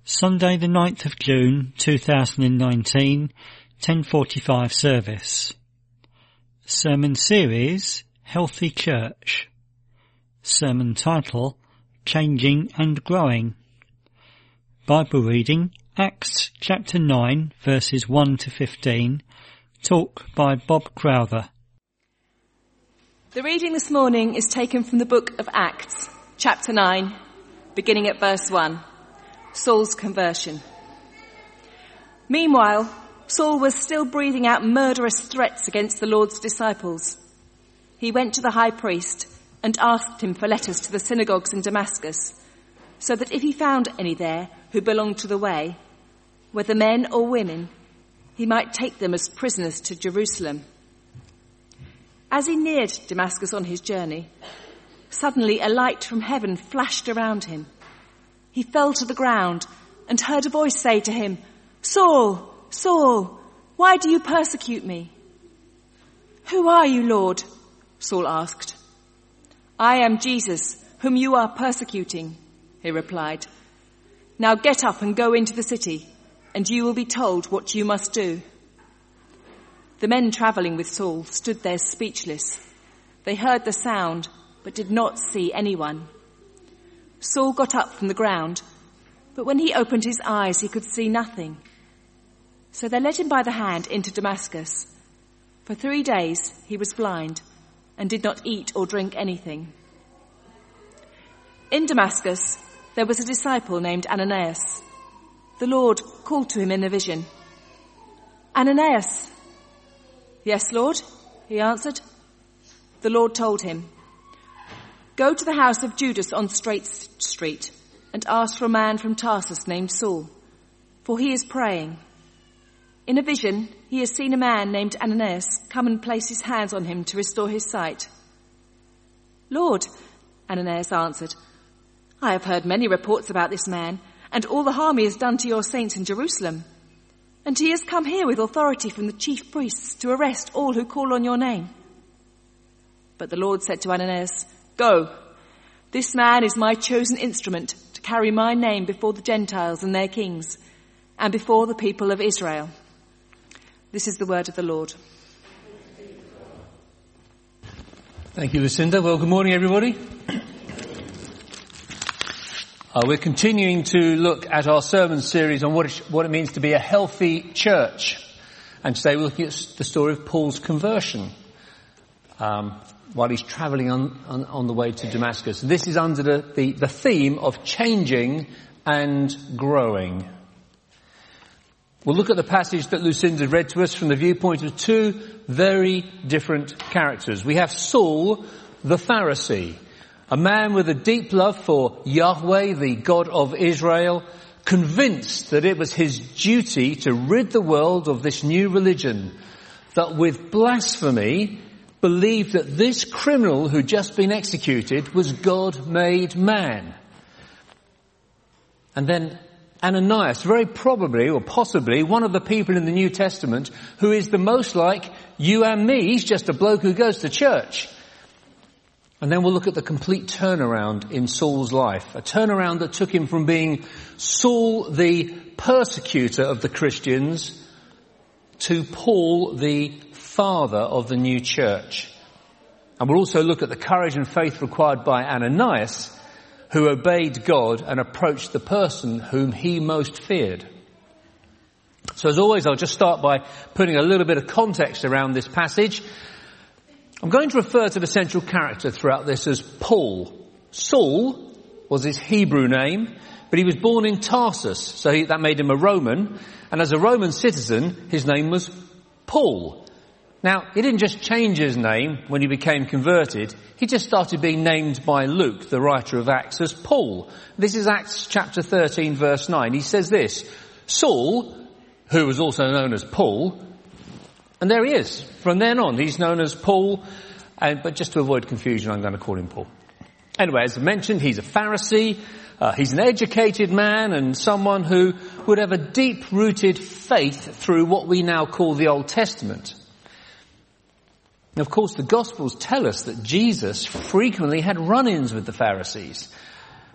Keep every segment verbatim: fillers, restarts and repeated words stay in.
Sunday the ninth of June two thousand nineteen, ten forty-five service. Sermon series, Healthy Church. Sermon title, Changing and Growing. Bible reading, Acts chapter nine verses one to fifteen. Talk by Bob Crowther. The reading this morning is taken from the book of Acts, chapter nine, beginning at verse one. Saul's conversion. Meanwhile, Saul was still breathing out murderous threats against the Lord's disciples. He went to the high priest and asked him for letters to the synagogues in Damascus, so that if he found any there who belonged to the way, whether men or women, he might take them as prisoners to Jerusalem. As he neared Damascus on his journey, suddenly a light from heaven flashed around him. He fell to the ground and heard a voice say to him, "Saul, Saul, why do you persecute me?" "Who are you, Lord?" Saul asked. "I am Jesus, whom you are persecuting," he replied. "Now get up and go into the city, and you will be told what you must do." The men travelling with Saul stood there speechless. They heard the sound, but did not see anyone. Saul got up from the ground, but when he opened his eyes, he could see nothing. So they led him by the hand into Damascus. For three days he was blind and did not eat or drink anything. In Damascus there was a disciple named Ananias. The Lord called to him in a vision, "Ananias." "Yes, Lord," he answered. The Lord told him, "Go to the house of Judas on Straight Street and ask for a man from Tarsus named Saul, for he is praying. In a vision, he has seen a man named Ananias come and place his hands on him to restore his sight." "Lord," Ananias answered, "I have heard many reports about this man and all the harm he has done to your saints in Jerusalem. And he has come here with authority from the chief priests to arrest all who call on your name." But the Lord said to Ananias, "Go, this man is my chosen instrument to carry my name before the Gentiles and their kings, and before the people of Israel." This is the word of the Lord. Thank you, Lucinda. Well, good morning, everybody. Uh, we're continuing to look at our sermon series on what it, what it means to be a healthy church. And today we're looking at the story of Paul's conversion. Um, while he's travelling on, on, on the way to Damascus. This is under the, the, the theme of changing and growing. We'll look at the passage that Lucinda read to us from the viewpoint of two very different characters. We have Saul, the Pharisee, a man with a deep love for Yahweh, the God of Israel, convinced that it was his duty to rid the world of this new religion, that with blasphemy believed that this criminal who'd just been executed was God-made man. And then Ananias, very probably or possibly one of the people in the New Testament who is the most like you and me. He's just a bloke who goes to church. And then we'll look at the complete turnaround in Saul's life, a turnaround that took him from being Saul, the persecutor of the Christians, to Paul, the father of the new church. And we'll also look at the courage and faith required by Ananias, who obeyed God and approached the person whom he most feared. So as always, I'll just start by putting a little bit of context around this passage. I'm going to refer to the central character throughout this as Paul. Saul was his Hebrew name, but he was born in Tarsus, so he, that made him a Roman. And as a Roman citizen, his name was Paul. Now, he didn't just change his name when he became converted. He just started being named by Luke, the writer of Acts, as Paul. This is Acts chapter thirteen, verse nine. He says this, Saul, who was also known as Paul, and there he is. From then on, he's known as Paul, and, but just to avoid confusion, I'm going to call him Paul. Anyway, as I mentioned, he's a Pharisee. Uh, he's an educated man and someone who would have a deep-rooted faith through what we now call the Old Testament. And of course, the Gospels tell us that Jesus frequently had run-ins with the Pharisees.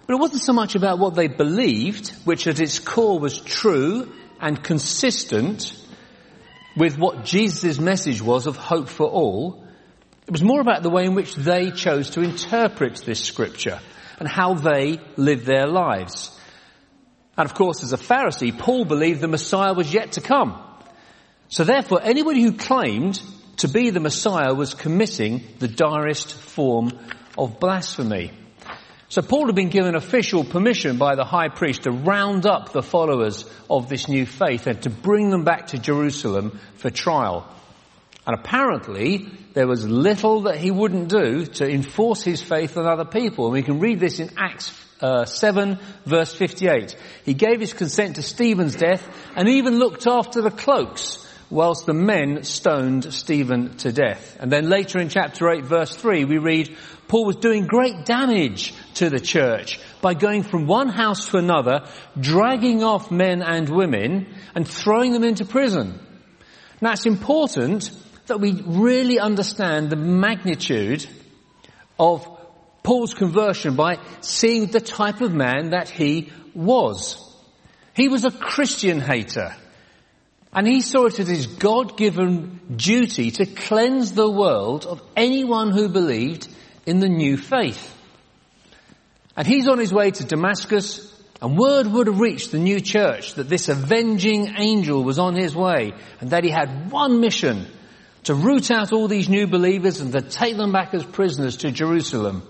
But it wasn't so much about what they believed, which at its core was true and consistent with what Jesus' message was of hope for all. It was more about the way in which they chose to interpret this scripture and how they lived their lives. And of course, as a Pharisee, Paul believed the Messiah was yet to come. So therefore, anybody who claimed to be the Messiah was committing the direst form of blasphemy. So Paul had been given official permission by the high priest to round up the followers of this new faith and to bring them back to Jerusalem for trial. And apparently there was little that he wouldn't do to enforce his faith on other people. And we can read this in Acts uh, seven verse fifty-eight. He gave his consent to Stephen's death and even looked after the cloaks whilst the men stoned Stephen to death. And then later in chapter eight verse three we read, Paul was doing great damage to the church by going from one house to another, dragging off men and women and throwing them into prison. Now it's important that we really understand the magnitude of Paul's conversion by seeing the type of man that he was. He was a Christian hater. And he saw it as his God-given duty to cleanse the world of anyone who believed in the new faith. And he's on his way to Damascus, and word would have reached the new church that this avenging angel was on his way, and that he had one mission: to root out all these new believers and to take them back as prisoners to Jerusalem.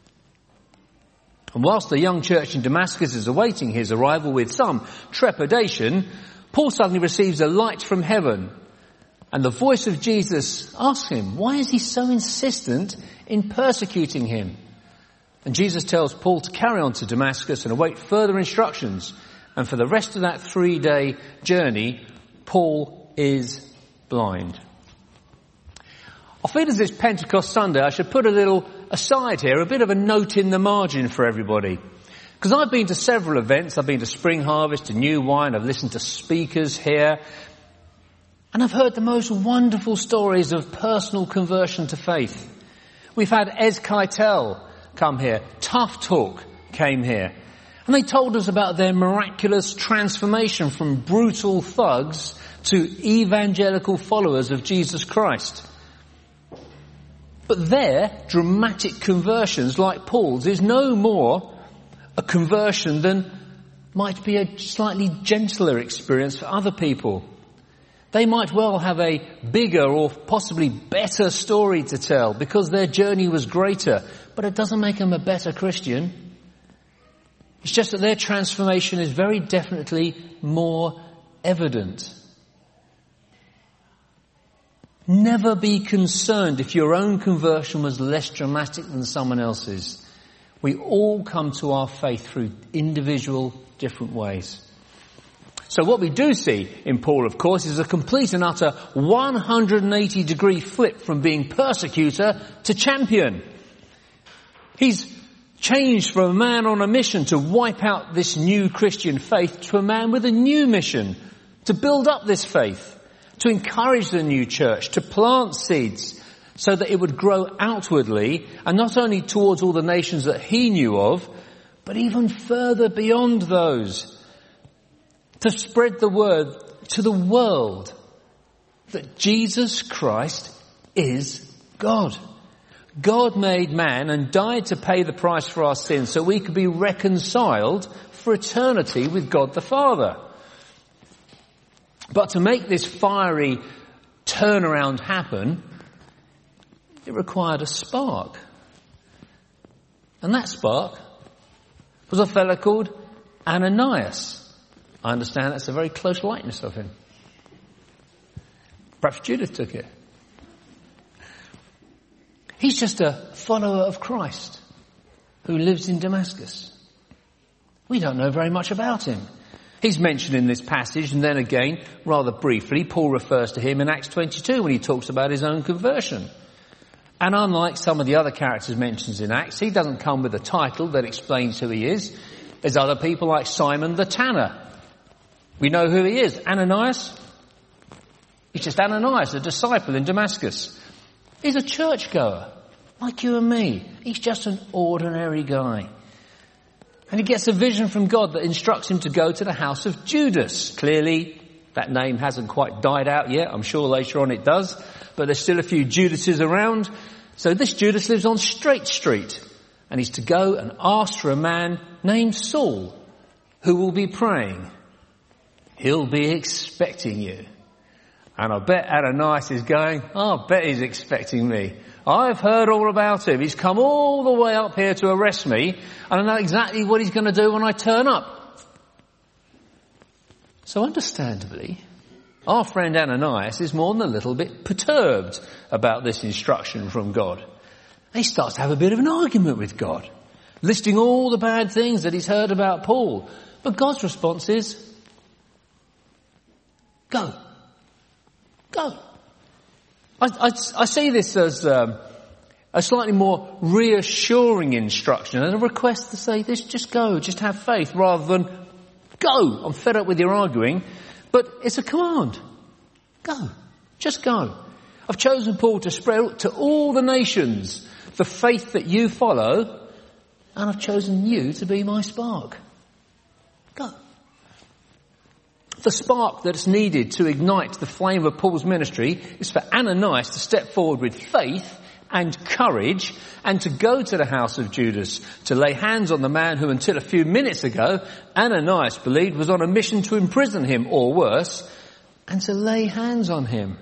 And whilst the young church in Damascus is awaiting his arrival with some trepidation, Paul suddenly receives a light from heaven, and the voice of Jesus asks him, why is he so insistent in persecuting him? And Jesus tells Paul to carry on to Damascus and await further instructions. And for the rest of that three-day journey, Paul is blind. I feel as this Pentecost Sunday, I should put a little aside here, a bit of a note in the margin for everybody. Because I've been to several events. I've been to Spring Harvest, to New Wine. I've listened to speakers here. And I've heard the most wonderful stories of personal conversion to faith. We've had Ez Keitel come here. Tough Talk came here. And they told us about their miraculous transformation from brutal thugs to evangelical followers of Jesus Christ. But their dramatic conversions, like Paul's, is no more a conversion than might be a slightly gentler experience for other people. They might well have a bigger or possibly better story to tell because their journey was greater, but it doesn't make them a better Christian. It's just that their transformation is very definitely more evident. Never be concerned if your own conversion was less dramatic than someone else's. We all come to our faith through individual, different ways. So what we do see in Paul, of course, is a complete and utter one hundred eighty degree flip from being persecutor to champion. He's changed from a man on a mission to wipe out this new Christian faith to a man with a new mission to build up this faith, to encourage the new church, to plant seeds so that it would grow outwardly and not only towards all the nations that he knew of, but even further beyond those. To spread the word to the world that Jesus Christ is God. God made man and died to pay the price for our sins so we could be reconciled for eternity with God the Father. But to make this fiery turnaround happen, it required a spark. And that spark was a fellow called Ananias. I understand that's a very close likeness of him. Perhaps Judas took it. He's just a follower of Christ who lives in Damascus. We don't know very much about him. He's mentioned in this passage, and then again, rather briefly, Paul refers to him in Acts twenty-two when he talks about his own conversion. And unlike some of the other characters mentioned in Acts, he doesn't come with a title that explains who he is. There's other people like Simon the Tanner. We know who he is. Ananias. He's just Ananias, a disciple in Damascus. He's a churchgoer, like you and me. He's just an ordinary guy. And he gets a vision from God that instructs him to go to the house of Judas. Clearly, that name hasn't quite died out yet. I'm sure later on it does. But there's still a few Judases around. So this Judas lives on Straight Street. And he's to go and ask for a man named Saul, who will be praying. He'll be expecting you. And I bet Ananias is going, oh, I bet he's expecting me. I've heard all about him. He's come all the way up here to arrest me, and I know exactly what he's going to do when I turn up. So understandably, our friend Ananias is more than a little bit perturbed about this instruction from God. He starts to have a bit of an argument with God, listing all the bad things that he's heard about Paul. But God's response is, go. Go. I, I, I see this as um, a slightly more reassuring instruction and a request to say this, just go, just have faith, rather than go, I'm fed up with your arguing. But it's a command. Go. Just go. I've chosen Paul to spread to all the nations the faith that you follow, and I've chosen you to be my spark. Go. The spark that's needed to ignite the flame of Paul's ministry is for Ananias to step forward with faith and courage and to go to the house of Judas, to lay hands on the man who until a few minutes ago Ananias believed was on a mission to imprison him or worse, and to lay hands on him.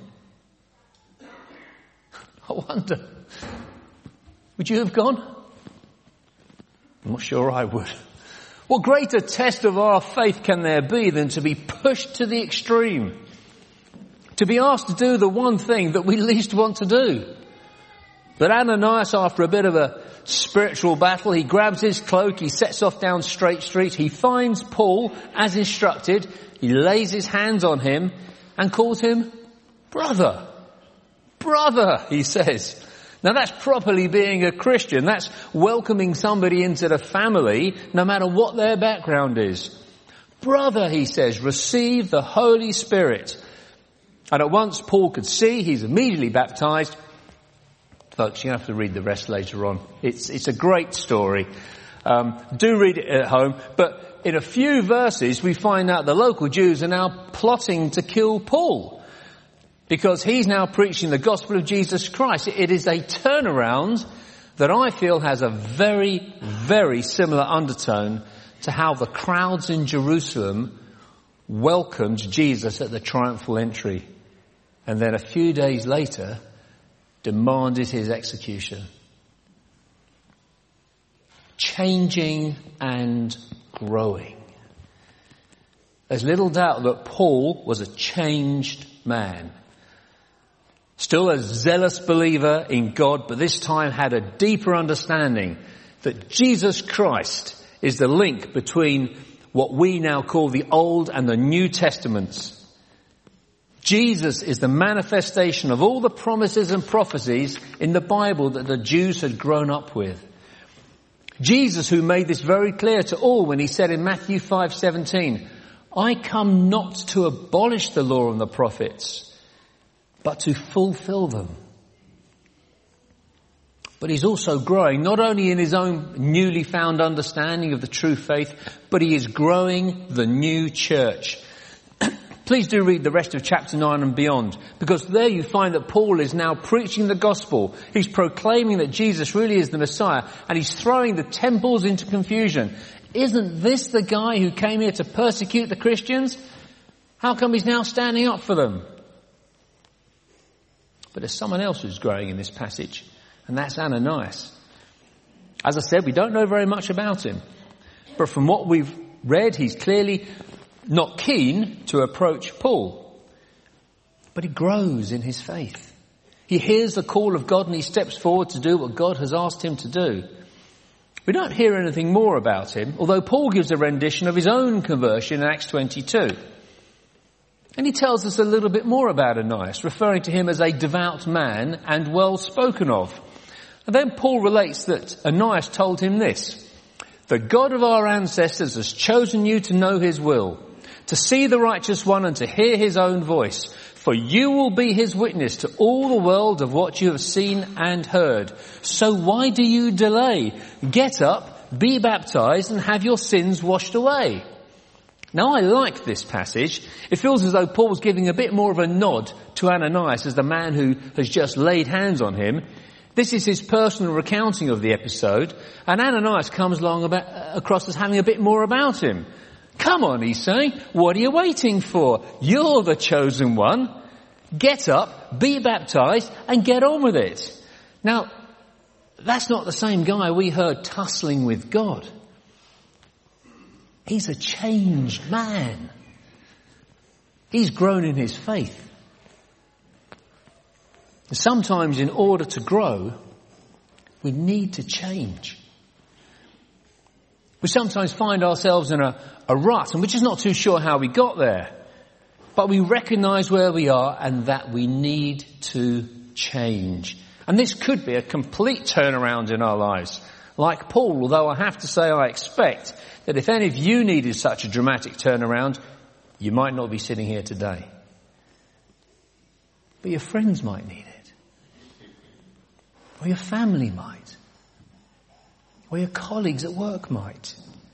I wonder, would you have gone? I'm not sure I would. What greater test of our faith can there be than to be pushed to the extreme? To be asked to do the one thing that we least want to do. But Ananias, after a bit of a spiritual battle, he grabs his cloak, he sets off down Straight Street, he finds Paul as instructed, he lays his hands on him and calls him brother. Brother, he says. Now that's properly being a Christian. That's welcoming somebody into the family, no matter what their background is. Brother, he says, receive the Holy Spirit. And at once Paul could see, he's immediately baptized. Folks, you have to read the rest later on. It's, it's a great story. Um, do read it at home. But in a few verses, we find out the local Jews are now plotting to kill Paul, because he's now preaching the gospel of Jesus Christ. It is a turnaround that I feel has a very, very similar undertone to how the crowds in Jerusalem welcomed Jesus at the triumphal entry, and then a few days later demanded his execution. Changing and growing. There's little doubt that Paul was a changed man. Still a zealous believer in God, but this time had a deeper understanding that Jesus Christ is the link between what we now call the Old and the New Testaments. Jesus is the manifestation of all the promises and prophecies in the Bible that the Jews had grown up with. Jesus, who made this very clear to all when he said in Matthew five seventeen, I come not to abolish the law and the prophets, but to fulfill them. But he's also growing, not only in his own newly found understanding of the true faith, but he is growing the new church. Please do read the rest of chapter nine and beyond, because there you find that Paul is now preaching the gospel. He's proclaiming that Jesus really is the Messiah, and he's throwing the temples into confusion. Isn't this the guy who came here to persecute the Christians? How come he's now standing up for them? But there's someone else who's growing in this passage, and that's Ananias. As I said, we don't know very much about him. But from what we've read, he's clearly not keen to approach Paul. But he grows in his faith. He hears the call of God and he steps forward to do what God has asked him to do. We don't hear anything more about him, although Paul gives a rendition of his own conversion in Acts twenty-two. And he tells us a little bit more about Ananias, referring to him as a devout man and well spoken of. And then Paul relates that Ananias told him this: the God of our ancestors has chosen you to know his will, to see the righteous one and to hear his own voice. For you will be his witness to all the world of what you have seen and heard. So why do you delay? Get up, be baptized and have your sins washed away. Now I like this passage. It feels as though Paul's giving a bit more of a nod to Ananias as the man who has just laid hands on him. This is his personal recounting of the episode, and Ananias comes along about, across as having a bit more about him. Come on, he's saying, what are you waiting for? You're the chosen one. Get up, be baptized, and get on with it. Now, that's not the same guy we heard tussling with God. He's a changed man. He's grown in his faith. Sometimes in order to grow, we need to change. We sometimes find ourselves in a, a rut and we're just not too sure how we got there. But we recognise where we are and that we need to change. And this could be a complete turnaround in our lives. Like Paul, although I have to say I expect that if any of you needed such a dramatic turnaround, you might not be sitting here today. But your friends might need it. Or your family might. Or your colleagues at work might.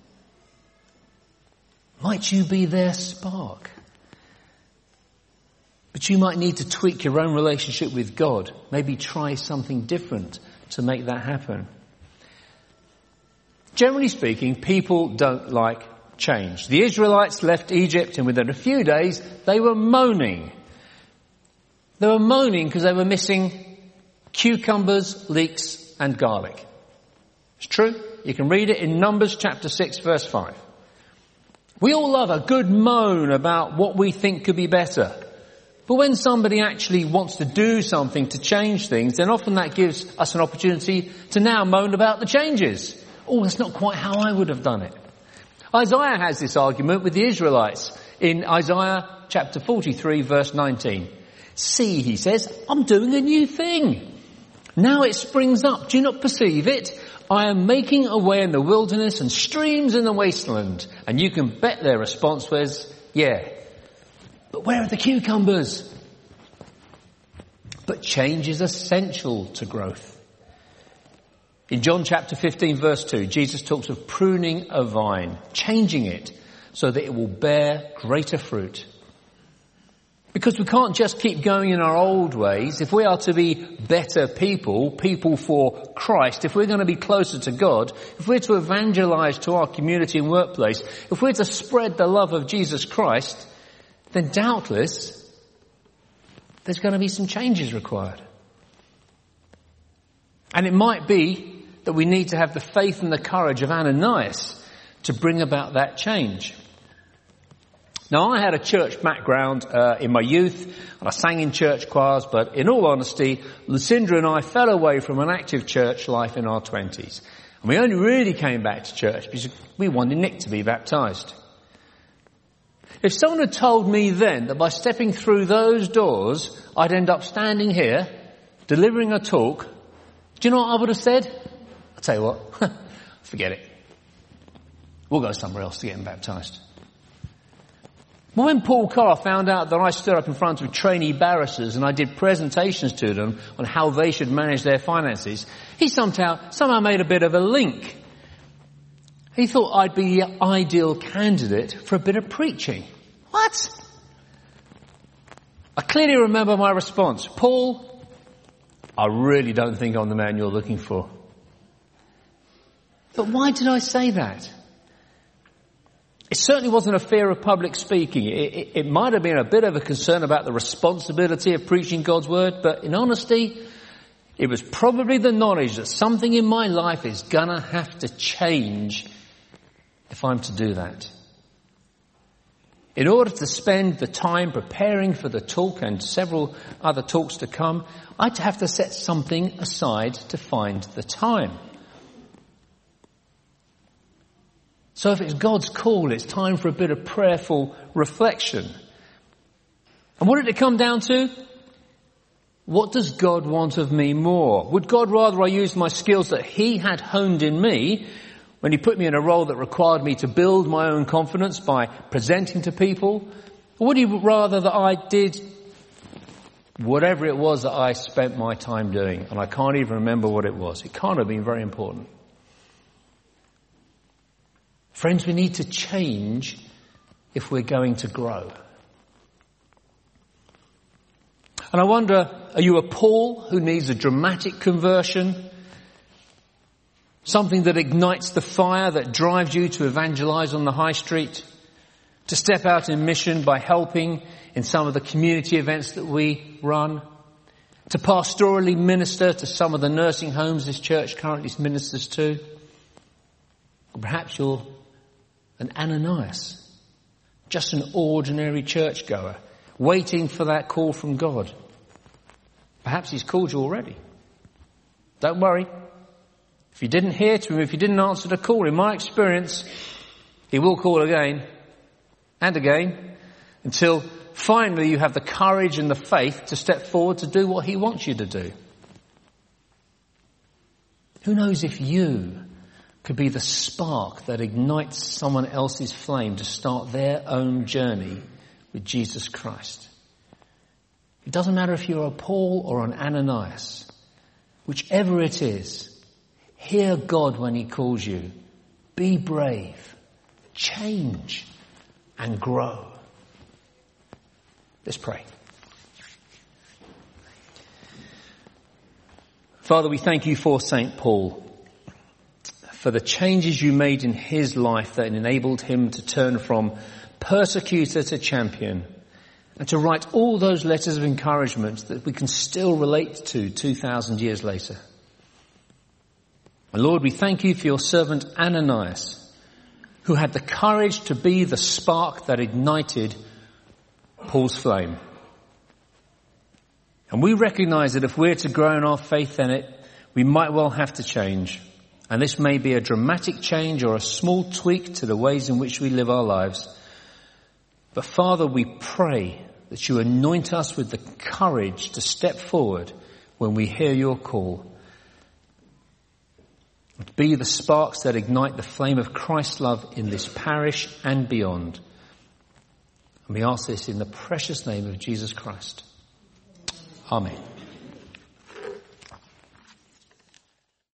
Might you be their spark? But you might need to tweak your own relationship with God. Maybe try something different to make that happen. Generally speaking, people don't like change. The Israelites left Egypt and within a few days they were moaning. They were moaning because they were missing cucumbers, leeks and garlic. It's true. You can read it in Numbers chapter six verse five. We all love a good moan about what we think could be better. But when somebody actually wants to do something to change things, then often that gives us an opportunity to now moan about the changes. Oh, that's not quite how I would have done it. Isaiah has this argument with the Israelites in Isaiah chapter forty-three verse nineteen. See, he says, I'm doing a new thing. Now it springs up. Do you not perceive it? I am making a way in the wilderness and streams in the wasteland. And you can bet their response was, yeah. But where are the cucumbers? But change is essential to growth. In John chapter fifteen verse two, Jesus talks of pruning a vine, changing it so that it will bear greater fruit. Because we can't just keep going in our old ways. If we are to be better people, people for Christ, if we're going to be closer to God, if we're to evangelize to our community and workplace, if we're to spread the love of Jesus Christ, then doubtless there's going to be some changes required. And it might be that we need to have the faith and the courage of Ananias to bring about that change. Now, I had a church background uh, in my youth, and I sang in church choirs, but in all honesty, Lucinda and I fell away from an active church life in our twenties. And we only really came back to church because we wanted Nick to be baptised. If someone had told me then that by stepping through those doors, I'd end up standing here, delivering a talk, do you know what I would have said? I'll tell you what, forget it. We'll go somewhere else to get him baptised. Well, when Paul Carr found out that I stood up in front of trainee barristers and I did presentations to them on how they should manage their finances, he somehow, somehow made a bit of a link. He thought I'd be the ideal candidate for a bit of preaching. What? I clearly remember my response. Paul, I really don't think I'm the man you're looking for. But why did I say that? It certainly wasn't a fear of public speaking. It, it, it might have been a bit of a concern about the responsibility of preaching God's word, but in honesty, it was probably the knowledge that something in my life is gonna have to change if I'm to do that. In order to spend the time preparing for the talk and several other talks to come, I'd have to set something aside to find the time. So if it's God's call, it's time for a bit of prayerful reflection. And what did it come down to? What does God want of me more? Would God rather I use my skills that He had honed in me when He put me in a role that required me to build my own confidence by presenting to people? Or would He rather that I did whatever it was that I spent my time doing? And I can't even remember what it was. It can't have been very important. Friends, we need to change if we're going to grow. And I wonder, are you a Paul who needs a dramatic conversion? Something that ignites the fire that drives you to evangelize on the high street? To step out in mission by helping in some of the community events that we run? To pastorally minister to some of the nursing homes this church currently ministers to? Or perhaps you're an Ananias, just an ordinary churchgoer, waiting for that call from God. Perhaps he's called you already. Don't worry. If you didn't hear to him, if you didn't answer the call, in my experience, he will call again and again until finally you have the courage and the faith to step forward to do what he wants you to do. Who knows if you could be the spark that ignites someone else's flame to start their own journey with Jesus Christ. It doesn't matter if you're a Paul or an Ananias. Whichever it is, hear God when he calls you. Be brave, change, and grow. Let's pray. Father, we thank you for Saint Paul, for the changes you made in his life that enabled him to turn from persecutor to champion, and to write all those letters of encouragement that we can still relate to two thousand years later. And Lord, we thank you for your servant Ananias, who had the courage to be the spark that ignited Paul's flame. And we recognize that if we're to grow in our faith in it, we might well have to change. And this may be a dramatic change or a small tweak to the ways in which we live our lives. But Father, we pray that you anoint us with the courage to step forward when we hear your call. Be the sparks that ignite the flame of Christ's love in this parish and beyond. And we ask this in the precious name of Jesus Christ. Amen.